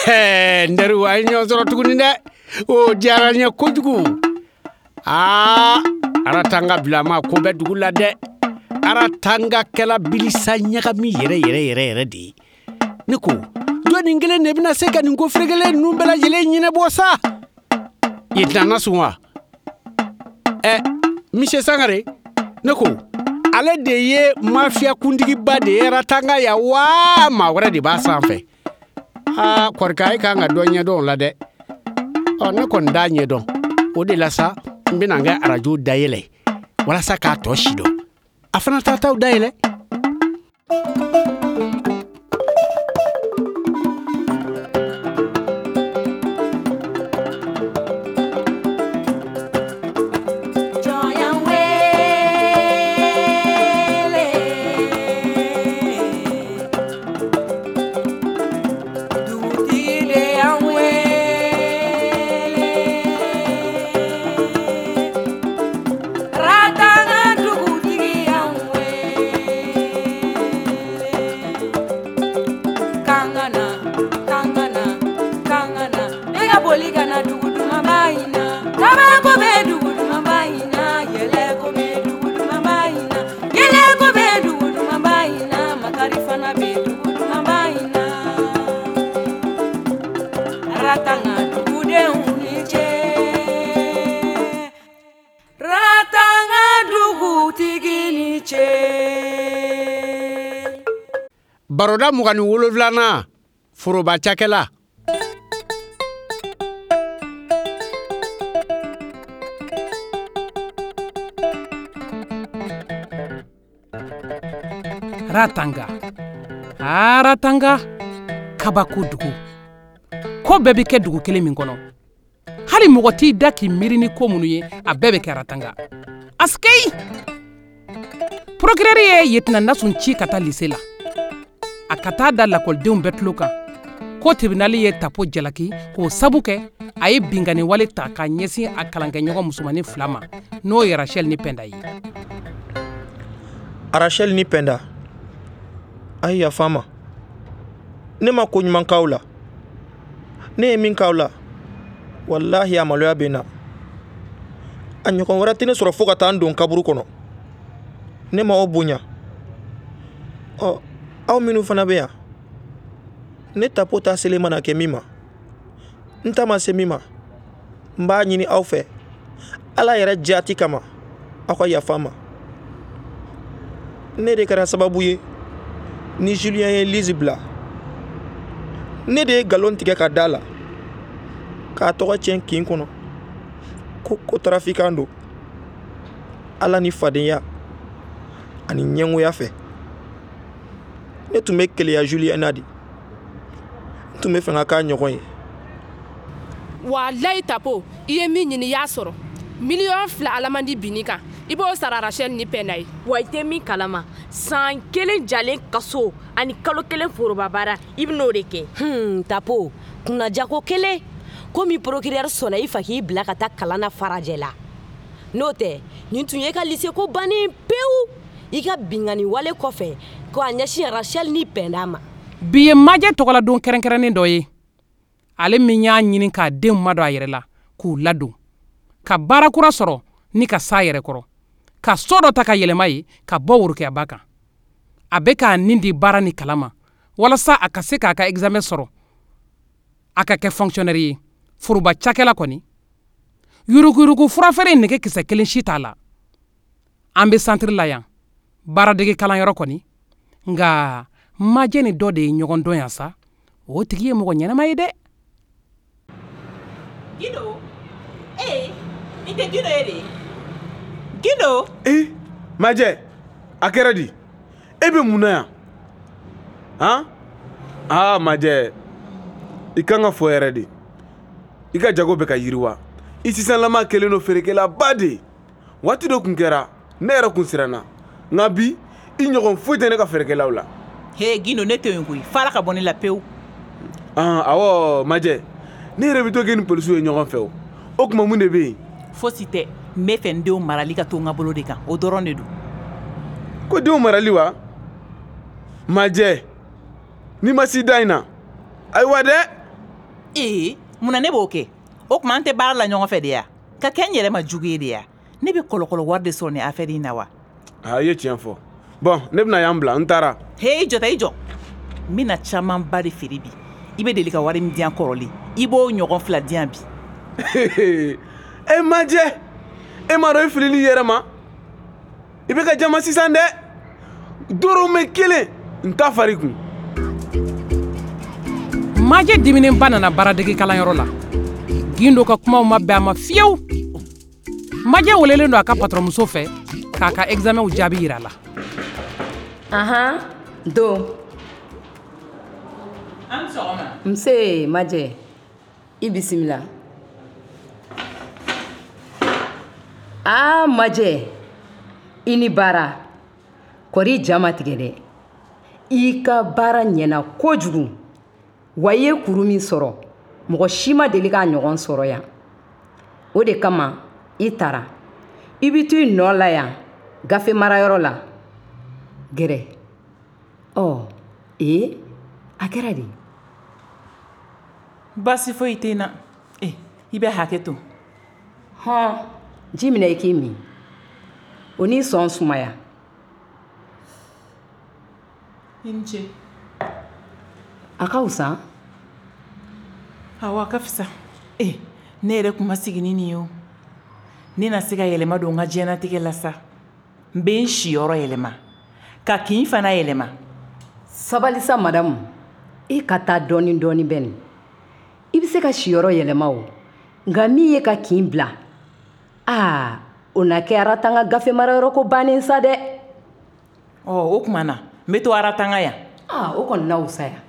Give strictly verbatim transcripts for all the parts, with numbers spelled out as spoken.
Nderu ay ñoo soro tuguni de o jaranya ko jugu ah aratanga blama ko be dugu la de aratanga kala bilisa nyaga mi yere yere yere yere di niko do ni ngele ne bina se kan ko fregele nu bela jele nyine bosa yitana suwa eh monsieur Sangare niko ale de ye mafia kundigi ba de aratanga ya wa ma wara di ba sanfe ah korkai ka nga donya don la de o ne kon danye don o de la sa mbina nga arajo dayele wala sa ka to shido afana tata dayele Baroda mugani woloflana foroba chakela ratanga ah ratanga kabaku dugu ko bɛɛ bɛ kɛ dugu kelen min kɔnɔ hali mɔgɔ t'i da k'i miiri ni ko minnu ye a bɛɛ bɛ kɛ ratanga askei procureur ye lieutenant Nasun ci ka taa lycée la a ka taa da lakɔlidenw bɛɛ tulo kan ko tribunal ye tapo jalaki k'o sabu kɛ a ye bingani wale ta ka ɲɛsin a kalankɛɲɔgɔn musomanin fila ma n'o ye Rachel ni Penda ye. Rachel ni Penda ayi yafa ma ne ma ko ɲuman k'aw la ne ye min k'aw la wallahi a maloya bɛ n na a ɲɔgɔn wɛrɛ tɛ ne sɔrɔ fo ka taa n don kaburu kɔnɔ ne ma o bonya ɔ aw minnu fana bɛ yan ne tapo ta selen mana kɛ min ma n ta ma se min ma n b'a ɲini aw fɛ ala yɛrɛ jaati kama aw ka yafa ma ne de kɛra sababu ye ni Julien ye Lise bila ne de ye galon tigɛ ka da la k'a tɔgɔ tiɲɛ kin kɔnɔ ko ko trafiquant don ala ni fadenya ani ɲɛngoya fɛ ne tun bɛ keleya Julien na di n tun bɛ fɛ ka k'a ɲɔgɔn ye wallahi tapo i ye min ɲini y'a sɔrɔ miliyɔn fila alamandi bini kan i b'o sara Rachel ni Penda ye wa i tɛ min kalama san kelen jalen kaso ani kalo kelen foroba baara i bɛ n'o de kɛ hmm, tapo kunnajako kelen komi procureur sɔnna i fa k'i bila ka taa kalan na farajɛ la n'o tɛ nin tun ye ka lycée ko bannen pewu i ka bingani wale kɔfɛ ko a ɲɛsin Rachel ni Penda ma bi ye majɛ tɔgɔladon kɛrɛnkɛrɛnnen dɔ ye ale min y'a ɲini k'a denw madon a yɛrɛ la k'u ladon ka baara kura sɔrɔ ni ka sa yɛrɛ kɔrɔ ka so dɔ ta ka yɛlɛma ye ka bɔ worokɛba kan a bɛ k'a nin di baara ni kalama walasa a ka se k'a ka examen sɔrɔ a ka kɛ fonctionnaire ye foroba cakɛla kɔni yuruguyurugu furafɛrɛ nege kisɛ kelen si t'a la an bɛ centre la yan baaradege kalanyɔrɔ kɔni nka majɛ ni dɔ de ye ɲɔgɔn dɔn yan sa o tigi ye mɔgɔ ɲɛnama ye dɛ. Guido eh i tɛ Guido ye de Guido eh majɛ a kɛra di e bɛ mun na yan han ah majɛ i kan ka fɔ yɛrɛ de i ka jago bɛ ka yiriwa i sisanlama kelen do feerekɛla ba de waati dɔ kun kɛra ne yɛrɛ kun siranna nka bi i ɲɔgɔn foyi tɛ ne ka feerekɛlaw la. he Guido ne tɛ yen koyi fara ka bɔ ne la pewu. ah awɔ majɛ ne yɛrɛ bɛ to kɛ ni polisiw ye ɲɔgɔn fɛ o o tuma mun de bɛ yen. fosi tɛ n bɛ fɛ n denw marali ka to n ka bolo de kan o dɔrɔn de don. ko denw marali wa majɛ ni ma si da in na ayiwa dɛ ee mun na ne b'o kɛ o tuma an tɛ baara la ɲɔgɔn fɛ de ya ka kɛ n yɛrɛ ma jugu ye de ya ne bɛ kɔlɔkɔlɔ wari de sɔrɔ ni affaire in na wa a ye tiɲɛ fɔ bon ne bɛna yan bila n taara hei jɔ ta i jɔ n bɛna camanba de feere bi i bɛ deli ka wari min diyan kɔrɔlen i b'o ɲɔgɔn fila diyan bi e majɛ e ma dɔn i filili yɛrɛ ma i bɛ ka jama sisan dɛ dɔrɔmɛ kelen n ta fari kun Majɛ diminenba nana baaradege kalanyɔrɔ la Gindo ka kumaw ma bɛn a ma fiyewu Majɛ welelen don a ka patronmuso fɛ k'a ka examenw jaabi yira la Ahan, don. an sɔgɔma Nse Majɛ, i bisimila. Ah Majɛ, i ni baara. Kɔri ja ma tigɛ dɛ. I ka baara ɲɛna kojugu. Wa i ye kuru min sɔrɔ, mɔgɔ si ma deli k'a ɲɔgɔn sɔrɔ yan. O de kama i taara. I bi to i nɔ la yan, gafe marayɔrɔ la. Gɛrɛ. Ɔ, ee, a kɛra de. baasi foyi tɛ n na eh i bɛ hakɛ to Hɔn, ji minɛ i k'i min. O n'i sɔn sumaya. i ni ce A ka wusa. awɔ a ka fisa eh ne yɛrɛ tun ma sigi ni nin ye o ne na se ka yɛlɛma don n ka diɲɛnatigɛ la sa n bɛ n siyɔrɔ yɛlɛma ka kin fana yɛlɛma Sabali sa madamu. I ka taa dɔɔni dɔɔni bɛ nin. I bɛ se ka siyɔrɔ yɛlɛma o. Nka min ye ka kin bila. Aa, o na kɛ aratanga gafe marayɔrɔ ko bannen sa dɛ. ɔ o tuma na n bɛ to aratanga yan Aa, o kɔni na wusa ya.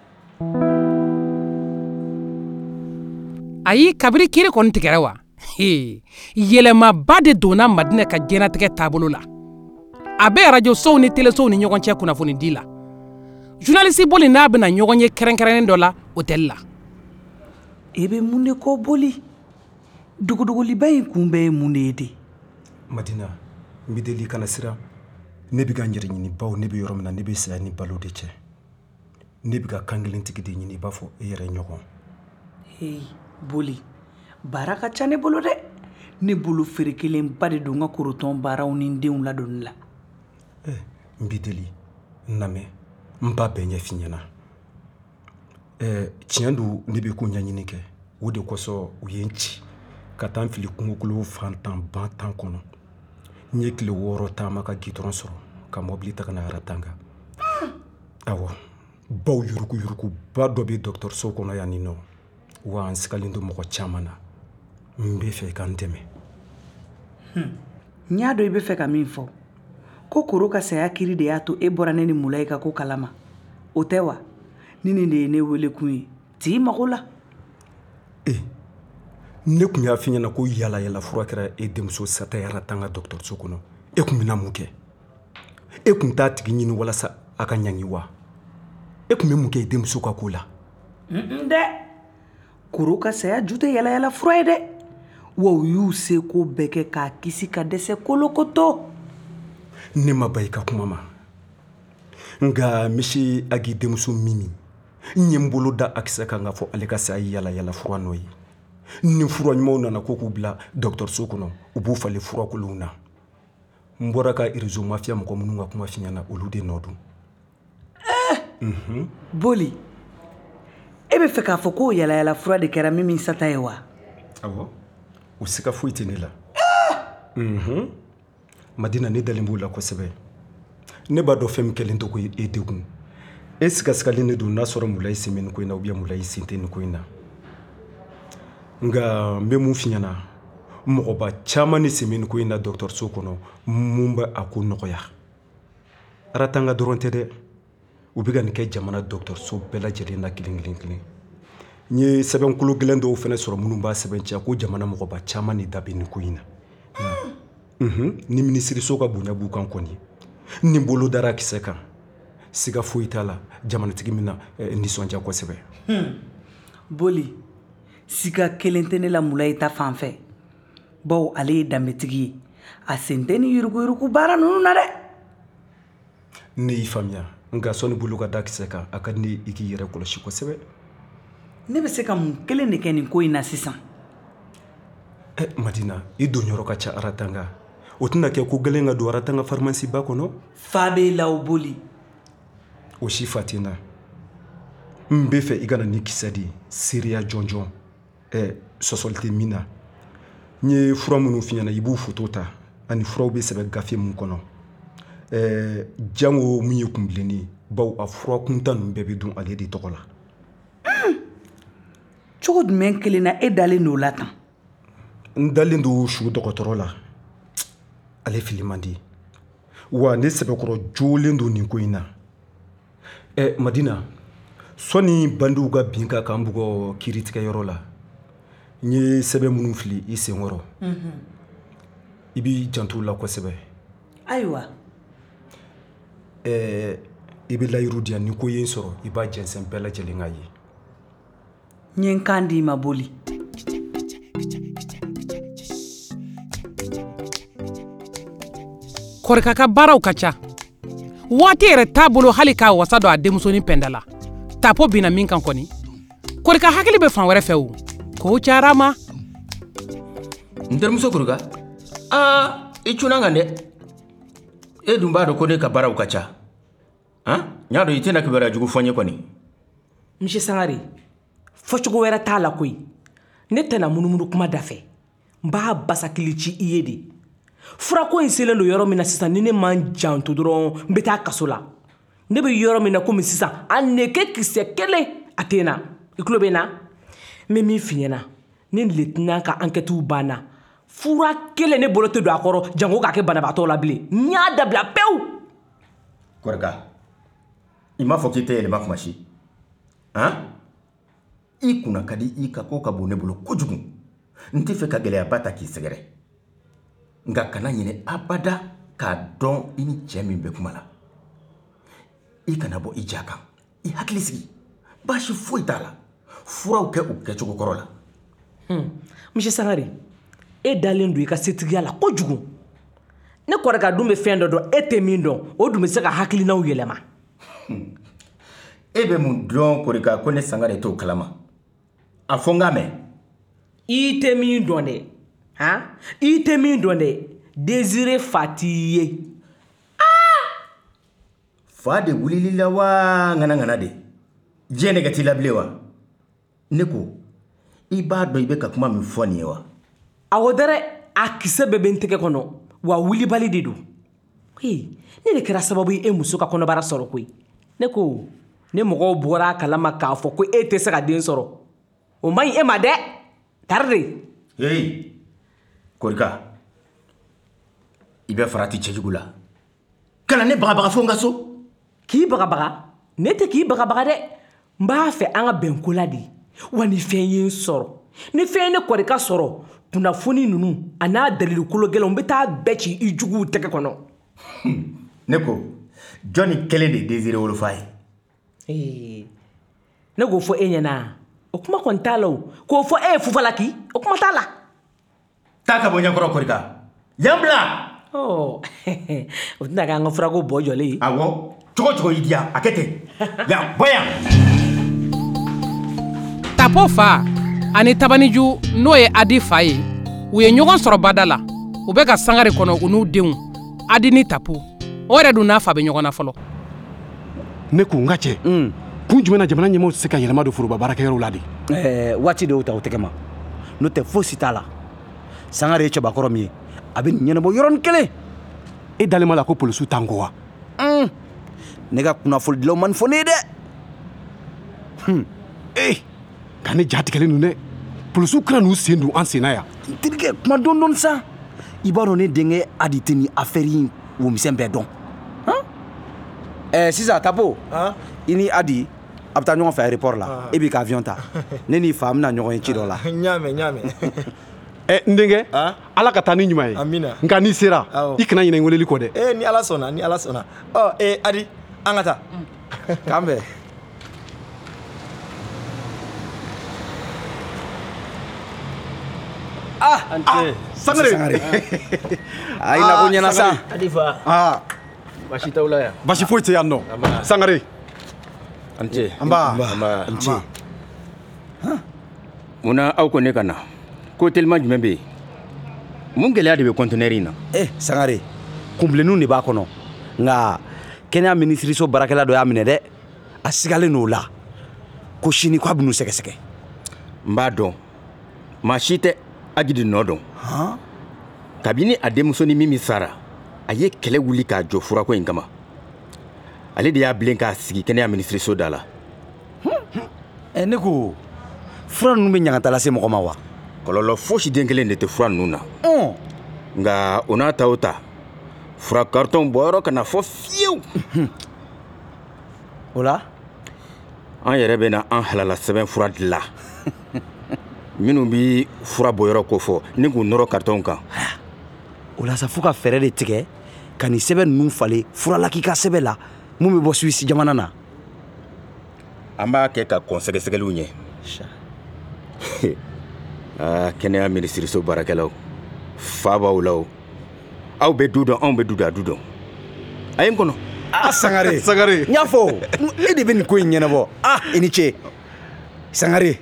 Ayi kabiri kiri kɔni tigɛra wa He, yɛlɛmaba de donna Madinɛ ka diɲɛnatigɛ taabolo la a bɛ radio sow ni telesow ni ɲɔgɔn cɛ kunnafoni di la journaliste boli n'a bɛna ɲɔgɔn ye kɛrɛnkɛrɛnnen dɔ la hôtel la e bɛ mun de kɔ boli dugudugoliba in kun bɛɛ ye mun de ye de Madina n bɛ deli kana siran ne bɛ ka n yɛrɛ ɲini baw ne bɛ yɔrɔ min na ne bɛ saya ni balo de cɛ ne bɛ ka kan kelen tigi de ɲini i b'a fɔ e yɛrɛ ɲɔgɔn hei boli baara ka ca ne bolo dɛ ne bolo feere kelen ba de don n ka korotɔn baaraw ni n denw ladonni la eh n bɛ deli n lamɛn n ba bɛɛ ɲɛfin ɲɛna eh tiɲɛ don ne bɛ ko ɲɛɲini kɛ o de kosɔn u ye n ci ka taa n fili kungokolo fantan ban tan kɔnɔ n ye tile wɔɔrɔ taama ka gidɔrɔn sɔrɔ ka mɔbili ta ka na aratanga awɔ baw yuruku yuruku ba dɔ bɛ dɔgɔtɔrɔso kɔnɔ yan nin nɔ wa n sigalen don mɔgɔ caman na n bɛ fɛ ka n dɛmɛ n y'a dɔn i bɛ fɛ ka min fɔ ko koro ka saya kiri de y'a to e bɔra ne ni Mulayi ka ko kalama o tɛ wa ni nin de ye ne wele kun ye t'i mago la eh ne kun y'a f'i ɲɛna ko yala yala fura kɛra e denmuso sata yara tan ka dɔgɔtɔrɔso kɔnɔ e kun bɛna mun kɛ e kun t'a tigi ɲini walasa a ka ɲangi wa e kun bɛ mun kɛ e denmuso ka ko la n dɛ koro ka saya ju tɛ yala yala fura ye dɛ wa u y'u se ko bɛɛ kɛ k'a kisi ka dɛsɛ kolokoto ne ma ba i ka kuma ma nka misi agi denmuso mimi n ye n bolo da a kisɛ kan ka fɔ ale ka saya yala yala fura n'o ye ni fura ɲumanw nana ko k'u bila dɔgɔtɔrɔso kɔnɔ u b'u falen furakolonw na n bɔra ka réseau mafia mɔgɔ minnu ka kuma f'i ɲɛna olu de nɔ don boli e bɛ fɛ k'a fɔ k'o yala yala fura de kɛra min min sata ye wa awɔ o siga foyi tɛ ne la unhun Madina ne dalen b'o la kosɛbɛ ne b'a dɔn fɛn min kɛlen to ko e degun e sigasigalen de don n'a sɔrɔ Mulayi sen bɛ nin ko in na ou bien Mulayi sen tɛ nin ko in na nka n bɛ mun f'i ɲɛna mɔgɔba caman ni sen bɛ nin ko in na dɔgɔtɔrɔso kɔnɔ mun bɛ a ko nɔgɔya aratanga dɔrɔn tɛ dɛ u bɛ ka nin kɛ jamana dɔgɔtɔrɔso bɛɛ lajɛlen na kelen kelen kelen n ye sɛbɛnkolo gɛlɛn dɔw fana sɔrɔ minnu b'a sɛbɛntiya ko jamana mɔgɔba caman de da bɛ nin ko in na unhun ni minisiriso ka bonya b'u kan kɔni ni bolo dara kisɛ kan siga foyi t'a la jamanatigi min na nisɔndiya kosɛbɛ boli siga kelen tɛ ne la Mulayi ta fan fɛ bawo ale ye danbetigi ye a sen tɛ ni yuruguyurugu baara ninnu na dɛ ne y'i faamuya nka sɔnni bolo ka da kisɛ kan a ka di ne i k'i yɛrɛ kɔlɔsi kosɛbɛ ne bɛ se ka mun kelen de kɛ nin ko in na sisan. Eh, Madina, i don yɔrɔ ka ca Aratanga. O tɛna kɛ ko gɛlɛn ka don Aratanga pharmacie ba kɔnɔ? Fa bɛ la o boli. O si fatina. N bɛ fɛ i kana ni kisɛ di seereya jɔn jɔn. Eh, sɔsɔli tɛ min na. N ye fura minnu f'i ɲɛna i b'u foto ta ani furaw bɛ sɛbɛn gafe mun kɔnɔ. Eh, jango min ye kunbilenni baw a fura kunta ninnu bɛɛ bɛ dun ale de tɔgɔ la. Cogo jumɛn kelen na e dalen n'o la tan? N dalen don su dɔgɔtɔrɔ la. Ale fili man di. Wa ne sɛbɛkɔrɔ jolen don nin ko in na. Eh, Madina, sɔni bandiw ka bin ka kan bugɔ kiiritigɛyɔrɔ la. N ye sɛbɛn minnu fili i senkɔrɔ. I b'i janto la kosɛbɛ. Ayiwa. Eh, i bɛ layiru di yan ni ko ye n sɔrɔ i b'a jɛnsɛn bɛɛ lajɛlen ka ye. N ye n kan di ma boli. Kɔrika ka baaraw ka ca. Waati yɛrɛ t'a bolo hali k'a wasa don a denmusonin pɛnda la. Tapo bina min kan kɔni. Kɔrika hakili bɛ fan wɛrɛ fɛ o. Ko cayara ma. N terimuso Kɔrika. Ah, i cunna n kan dɛ. E dun b'a dɔn ko ne ka baaraw ka ca. Han? N y'a dɔn i tɛna kibaruya jugu fɔ n ye kɔni. Monsieur Sangare, fɔcogo wɛrɛ t'a la koyi. Ne tɛna munumunu kuma da fɛ. N b'a basakili ci i ye de. Furako in selen don yɔrɔ min na sisan ni ne man janto dɔrɔn n bɛ taa kaso la. Ne bɛ yɔrɔ min na komi sisan a nege kisɛ kelen a tɛ na. I tulo bɛ n na? N bɛ min f'i ɲɛna ni lieutenant ka enquêtew banna fura kelen ne bolo tɛ don a kɔrɔ jango k'a kɛ banabaatɔ la bilen. N y'a dabila pewu. Kɔrika, i m'a fɔ k'i tɛ yɛlɛma kuma si. Han? I kunna ka di i ka ko ka bon ne bolo kojugu. N tɛ fɛ ka gɛlɛyaba ta k'i sɛgɛrɛ. Nka kana ɲinɛ abada k'a dɔn i ni cɛ min bɛ kuma la. I kana bɔ i ja kan. I hakili sigi. Baasi foyi t'a la. Furaw kɛ u kɛcogo kɔrɔ la. Hmm. Monsieur Sangare, e dalen don i ka setigiya la kojugu. Ne Kɔrika dun bɛ fɛn dɔ dɔn e tɛ min dɔn o dun bɛ se ka hakilinaw yɛlɛma. E bɛ mun dɔn Kɔrika ko ne Sangare t'o kalama? A fɔ n k'a mɛn. I tɛ min dɔn dɛ. Han? I tɛ min dɔn dɛ. Désiré fa t'i ye. Ah! Fa de wulili la wa ŋana ŋana de. Diɲɛ nɛgɛ t'i la bilen wa? Ne ko i b'a dɔn i bɛ ka kuma min fɔ nin ye wa? Awɔ dɛrɛ a kisɛ bɛɛ bɛ n tɛgɛ kɔnɔ wa wulibali de don. Hey, ne de kɛra sababu ye e muso ka kɔnɔbara sɔrɔ koyi. Ne ko ne mɔgɔw bɔra a kalama k'a fɔ ko e tɛ se ka den sɔrɔ. O man ɲi e ma dɛ. Tari de. Hey, Kɔrika, i bɛ farati cɛjugu la. Kana ne bagabaga fo n ka so. K'i bagabaga? Ne tɛ k'i bagabaga dɛ. N b'a fɛ an ka bɛn ko la de. Wa ni fɛn ye n sɔrɔ. Ni fɛn ye ne Kɔrika sɔrɔ, kunnafoni ninnu a n'a dalilu kolo gɛlɛnw n bɛ taa bɛɛ ci i juguw tɛgɛ kɔnɔ. Ne ko jɔnni kelen de Désiré wolofa ye? Ee, ne k'o fɔ e ɲɛna. O kuma kɔni t'a la o. K'o fɔ e ye Fufalaki, o kuma t'a la. Taa ka bɔ ɲɛkɔrɔ Kɔrika. Yan bila. Oh, o tɛna k'an ka furako bɔ jɔlen ye. Awɔ, cogo cogo y'i diya a kɛ ten. Yan, bɔ yan. Tapo fa ani Tabaniju n'o ye Adi fa ye u ye ɲɔgɔn sɔrɔ bada la u bɛ ka Sangare kɔnɔ u n'u denw Adi ni Tapo o yɛrɛ dun n'a fa bɛ ɲɔgɔn na fɔlɔ. Ne ko n ka cɛ kun jumɛn na jamana ɲɛmaaw tɛ se ka yɛlɛma don foroba baarakɛyɔrɔw la de? Ɛɛ waati dɔw ta o tɛgɛ ma n'o tɛ fosi t'a la. Sangare ye cɛbakɔrɔ min ye a bɛ nin ɲɛnabɔ yɔrɔnin kelen. E dalen ma la ko polisiw t'an kɔ wa? Ne ka kunnafonidilaw man fɔ ne ye dɛ. Ee ka ne ja tigɛlen don dɛ. Polisiw kana n'u sen don an sen na yan. N terikɛ kuma dɔɔni dɔɔni sa. I b'a dɔn ne denkɛ Adi tɛ nin affaire in womisɛn bɛɛ dɔn. Ɛɛ sisan Tapo, i ni Adi a bɛ taa ɲɔgɔn fɛ aéroport la. E b'i ka avion ta. Ne n'i fa bɛna ɲɔgɔn ye ci dɔ la. N y'a mɛn n y'a mɛn. Ɛ n denkɛ Ala ka taa ni ɲuman ye. Amina. Nka n'i sera i kana ɲinɛ n weleli kɔ dɛ. Ee ni Ala sɔnna ni Ala sɔnna. Ɔ ee Adi an ka taa. K'an bɛn. Ah, ah Sangare. Sangare. Ai na ko ɲɛna sa. Adi fa. Ah. Basi t'aw la yan. Basi foyi tɛ yan nɔ. Sangare. An ce. An ba. An ba. An ce. munna aw ko ne ka na ko telima jumɛn bɛ yen mun gɛlɛya de bɛ conteneur in na. eh Sangare kunbilenninw de b'a kɔnɔ nka kɛnɛya minisiriso baarakɛla dɔ y'a minɛ dɛ a sigalen n'o la ko sini k'a bɛn'u sɛgɛsɛgɛ. n b'a dɔn maa si tɛ Agidi nɔ dɔn kabini a denmuso ni Mimi sara a ye kɛlɛ wuli k'a jɔ furako in kama ale de y'a bilen k'a sigi kɛnɛya minisiriso da la. eh ne ko fura ninnu bɛ ɲagata lase mɔgɔ ma wa. kɔlɔlɔ fosi den kelen de tɛ fura ninnu na nka o n'a ta o ta fura carton bɔyɔrɔ ka na fɔ fiyewu. o la an yɛrɛ bɛ na an halala sɛbɛn fura dilan minnu bi fura bɔyɔrɔ ko fɔ ni k'u nɔrɔ carton kan. o la sa fo ka fɛɛrɛ de tigɛ ka nin sɛbɛn ninnu falen furalaki ka sɛbɛn la mun bɛ bɔ Suisse jamana na. an b'a kɛ ka kɔn sɛgɛsɛgɛliw ɲɛ. aa kɛnɛya minisiriso baarakɛlaw fa b'aw la o aw bɛ du dɔn anw bɛ du da du dɔn a ye n kɔnɔ. ah Sangare Sangare n y'a fɔ e de bɛ nin ko in ɲɛnabɔ ah i ni ce Sangare.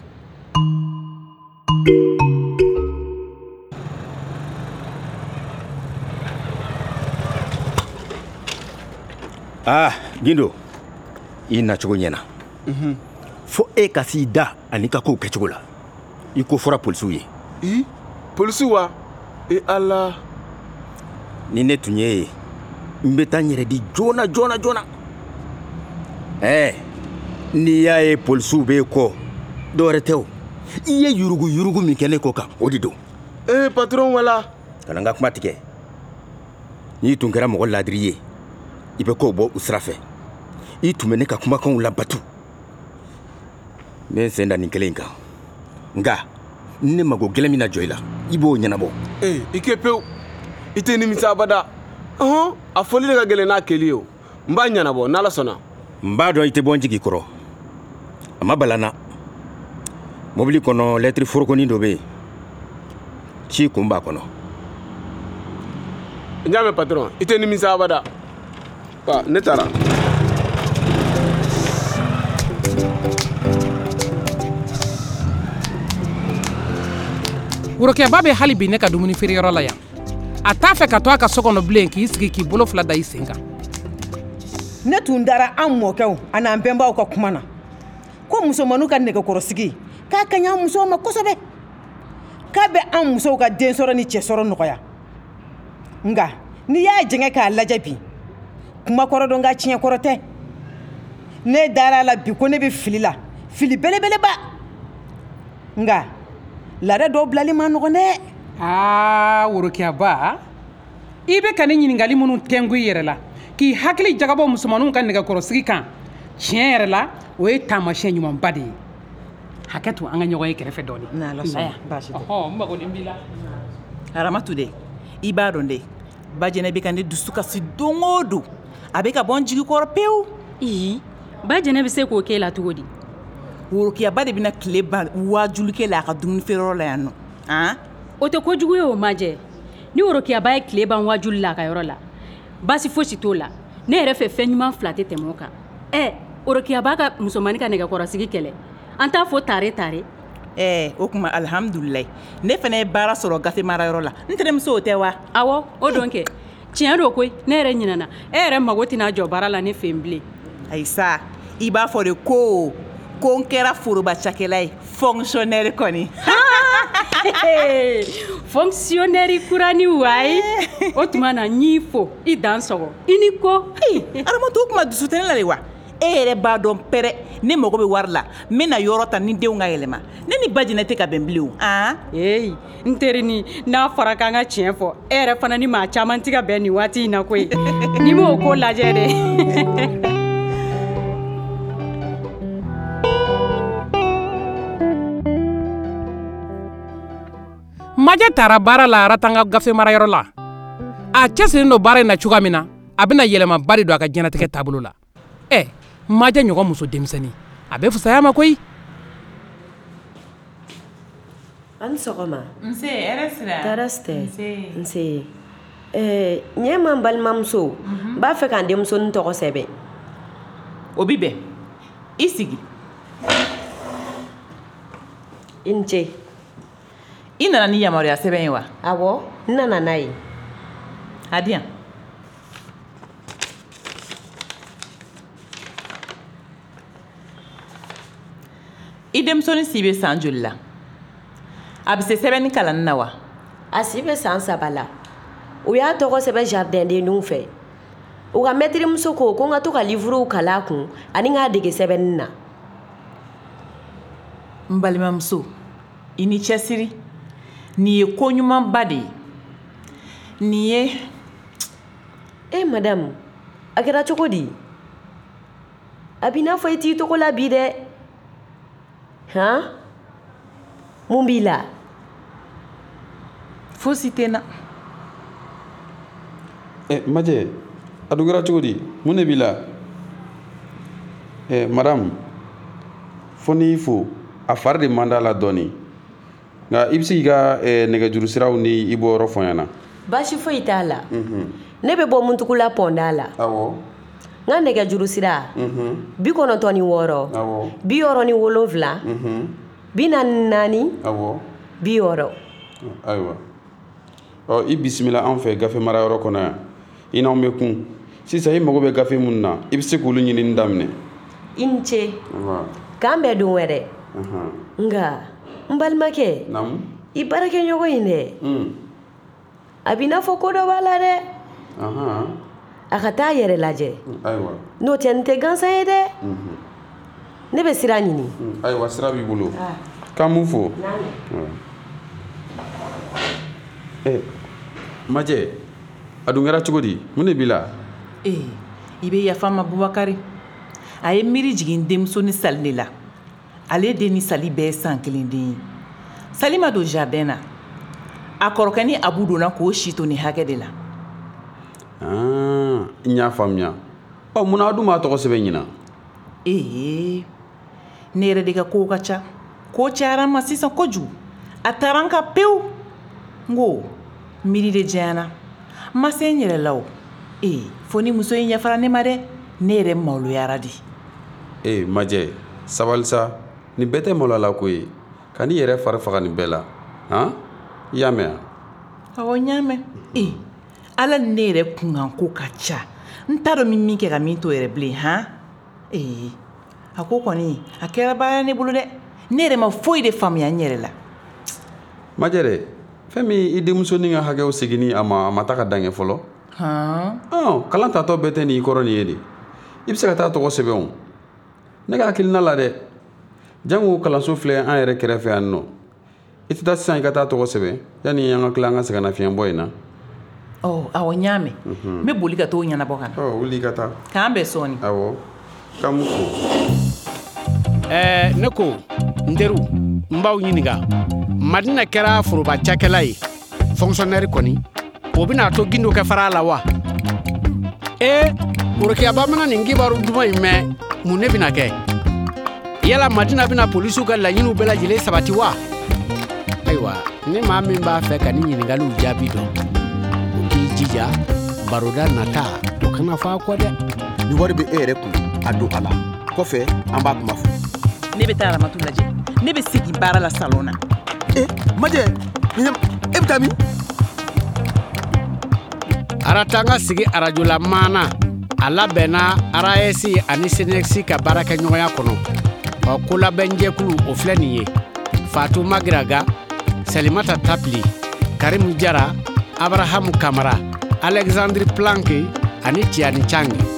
ah Gindo i nacogo ɲɛna fo e ka s'i da ani ka kow kɛcogo la i ko fɔra polisiw ye. i polisiw wa e Ala. ni ne tun ye ye n bɛ taa n yɛrɛ di joona joona joona. ɛɛ n'i y'a ye polisiw b'e kɔ dɔwɛrɛ tɛ o i ye yurugu yurugu min kɛ ne ko kan o de don. ee patron wala. kana n ka kuma tigɛ n'i tun kɛra mɔgɔ ladiri ye i bɛ kow bɔ u sira fɛ i tun bɛ ne ka kumakanw labatu n bɛ n sen da nin kelen kan nka ne mago gɛlɛn min na jɔ i la i b'o ɲɛnabɔ. ee i kɛ pewu i tɛ nimisa abada ɔhɔn a fɔli de ka gɛlɛn n'a kɛli ye o n b'a ɲɛnabɔ n'Ala sɔnna. n b'a dɔn i tɛ bɔ n jigi kɔrɔ a ma bala n na mobili kɔnɔ lɛtiri forokonin dɔ bɛ yen ci kun b'a kɔnɔ. n y'a mɛn patron i tɛ nimisa abada. ne taara. worokɛba bɛ hali bi ne ka dumuni feereyɔrɔ la yan a t'a fɛ ka to a ka so kɔnɔ bilen k'i sigi k'i bolo fila da i sen kan. ne tun dara an mɔkɛw ani an bɛnbaw ka kuma na ko musomanninw ka nɛgɛkɔrɔsigi k'a ka ɲi an musow ma kosɛbɛ k'a bɛ an musow ka densɔrɔ ni cɛsɔrɔ nɔgɔya nka n'i y'a jɛngɛ k'a lajɛ bi kuma kɔrɔ dɔn ka tiɲɛ kɔrɔ tɛ ne dara a la bi ko ne bɛ fili la fili belebeleba nka laada dɔw bilali ma nɔgɔn dɛ. aa worokɛba i bɛ ka ne ɲininkali minnu tɛnku i yɛrɛ la k'i hakili jagabɔ musomanninw ka nɛgɛkɔrɔsigi kan tiɲɛ yɛrɛ la o ye taamasiyɛn ɲumanba de ye hakɛ to an ka ɲɔgɔn ye kɛrɛfɛ dɔɔnin. n'Ala sɔnna baasi tɛ. ɔhɔn n mago de b'i la. Aramatu de i b'a dɔn dɛ Bajɛnɛ bɛ ka ne dusu kasi don o don a bɛ ka bɔ n jigi kɔrɔ pewu. ii Bajɛnɛ bɛ se k'o kɛ la cogo di. worokiyaba de bɛna tile ban wajulikɛ la a ka dumuni feereyɔrɔ la yan nɔ. han o tɛ kojugu ye o majɛ ni worokiyaba ye tile ban wajuli la a ka yɔrɔ la baasi fosi t'o la ne yɛrɛ fɛ fɛn ɲuman fila tɛ tɛmɛ o kan. ɛ worokiyaba ka musomannin ka nɛgɛkɔrɔsigi kɛlɛ an t'a fɔ tare tare. ɛɛ o tuma alihamudulilayi ne fana ye baara sɔrɔ gafe marayɔrɔ la n tɛnɛmuso o tɛ wa. awɔ o don kɛ tiɲɛ don koyi ne yɛrɛ ɲinɛna e yɛrɛ mago tɛna jɔ baara la ne fɛ yen bilen. ayi sa i b'a fɔ de ko ko n kɛra forobacakɛla ye fonctionnaire kɔni. fonctionnaire kurani wayi o tuma na n y'i fo i dan sɔgɔ i ni ko. Aramatu o tuma dusu tɛ ne la de wa e yɛrɛ b'a dɔn pɛrɛ ne mago bɛ wari la n bɛna yɔrɔ ta ni denw ka yɛlɛma ne ni Bajɛnɛ tɛ ka bɛn bilen o. eyi n terini n'a fɔra k'an ka tiɲɛ fɔ e yɛrɛ fana ni maa caman tɛ ka bɛn nin waati in na koyi n'i m'o ko lajɛ dɛ. Majɛ taara baara la Aratanga gafe marayɔrɔ la a cɛsirilen don baara in na cogoya min na a bɛna yɛlɛmaba de don a ka diɲɛnatigɛ taabolo la. ɛ Majɛ ɲɔgɔn muso denmisɛnnin a bɛ fisaya ma koyi. a ni sɔgɔma. nse hɛrɛ sira. tɔɔrɔ tɛ. nse ɛɛ ɲɛ ma n balimamuso n b'a fɛ k'an denmusonin tɔgɔ sɛbɛn. o bi bɛn i sigi. I ni ce. I nana ni yamaruya sɛbɛn ye wa? Awɔ, n nana n'a ye. A di yan. I denmusonin si bɛ san joli la? A bɛ se sɛbɛnni kalanni na wa? A si bɛ san saba la. U y'a tɔgɔ sɛbɛn jardindenninw fɛ. U ka mɛtirimuso ko ko n ka to ka livrew kala a kun ani k'a dege sɛbɛnni na. N balimamuso, I ni cɛsiri. Nin ye ko ɲumanba de ye. Nin ye... Eh madame, a kɛra cogo di? A b'i n'a fɔ I t'i tɔgɔ la bi dɛ. Han? Mun b'i la? Fosi tɛ n na. Eh, Majɛ, a dun kɛra cogo di? Mun de b'i la? Eh, madame, fo n'i fo, a fari de man d'a la dɔɔni. Nka I bɛ se k'i ka eh, nɛgɛjuru siraw ni I bɔ yɔrɔ fɔ n ɲɛna. Baasi foyi t'a la. Ne bɛ bɔ Muntugula Pɔnda la. Awɔ. N ka nɛgɛjuru sira. bi kɔnɔntɔn ni wɔɔrɔ. Awɔ. bi wɔɔrɔ ni wolonwula. bi naani ni naani. Awɔ. bi wɔɔrɔ. Ayiwa. Ɔ I bisimila an fɛ gafe mara yɔrɔ kɔnɔ yan. I n'anw bɛ kun. Sisan I mago bɛ gafe minnu na, I bɛ se k'olu ɲinini daminɛ. I ni ce. K'an bɛn don wɛrɛ. Nka n balimakɛ. Naamu. I baarakɛɲɔgɔn in dɛ. A b'i n'a fɔ ko dɔ b'a la dɛ. A ka taa a yɛrɛ lajɛ. Ayiwa. N'o tɛ n tɛ gansan ye dɛ. Ne bɛ sira ɲini. Ayiwa, sira b'i bolo. K'an m'u fo. Eh, Majɛ, a dun kɛra cogo di? Mun de b'i la? Eh, I bɛ yafa n ma Bubakari. A ye miiri jigin denmuso ni Sali de la. Ale den ni Sali bɛɛ ye san kelen den ye. Sali ma don jardin na. A kɔrɔkɛ ni Abu donna k'o si to nin hakɛ de la. Ah, n y'a faamuya. Ɔ, munna a dun b'a tɔgɔ sɛbɛn ɲina? Ee, ne yɛrɛ de ka kow ka ca. Ko cayara n ma sisan kojugu. A taara n ka pewu. N ko, miiri de janyana. N ma se n yɛrɛ la o. Ee, fo ni muso in yafara ne ma dɛ. Ne yɛrɛ maloyara di. Ee, Majɛ, sabali sa. Nin bɛɛ tɛ maloya ko ye. Ka n'i yɛrɛ fari faga nin bɛɛ la. Han? I y'a mɛn wa? Awɔ, n y'a mɛn. Ee, Ala ni ne yɛrɛ kunkan ko ka ca. N t'a dɔn min min kɛ ka min to yɛrɛ bilen, han? Ee, a ko kɔni, a kɛra baara ne bolo dɛ. Ne yɛrɛ ma foyi de faamuya n yɛrɛ la. Majɛ dɛ, fɛn min I denmusonin ka hakɛw seginni a ma a ma taa ka dan kɛ fɔlɔ. Han? Ɔn, kalan tatɔ bɛɛ tɛ nin I kɔrɔ nin ye de. I bɛ se ka taa tɔgɔ sɛbɛn o. Ne ka hakilina la dɛ. Jango kalanso filɛ an yɛrɛ kɛrɛfɛ yan nɔ. I tɛ taa sisan I ka taa tɔgɔ sɛbɛn yanni an ka tila an ka sɛgɛnna fiɲɛbɔ in na. Ɔ, awɔ, n y'a mɛn. N bɛ boli ka t'o ɲɛnabɔ ka na. Ɔ, wuli I ka taa. K'an bɛn sɔɔni. Awɔ, k'an m'u fo. ɛɛ ne ko n teriw n b'aw ɲininga madina kɛra foroba cakɛla ye fonctionnaire kɔni o bɛna to gindo kɛ fara la wa ee worokiyaba mana nin kibaru duman in mɛn mun ne bɛna kɛ yala madina bɛna polisiw ka laɲiniw bɛɛ lajɛlen sabati wa ayiwa ne maa min b'a fɛ ka ni ɲiningaliw jaabi dɔn o k'i jija baroda nata o kana fɔ a kɔ dɛ ni wari bɛ e yɛrɛ kun a don a la kɔfɛ an b'a kuma fɔ ne bɛ taa Ramatu lajɛ ne bɛ segin baara la salon na. Eh, Majɛ, e bɛ taa min? Aratanga sigi arajo la maana a labɛnna R A S ani S N E X ka baarakɛɲɔgɔnya kɔnɔ ɔ ko labɛnjɛkulu o filɛ nin ye Fatuma Giraga, Salimata Tapli, Karimu Jara, Abrahamu Kamara, Alexandre Planke ani Tiani Changi.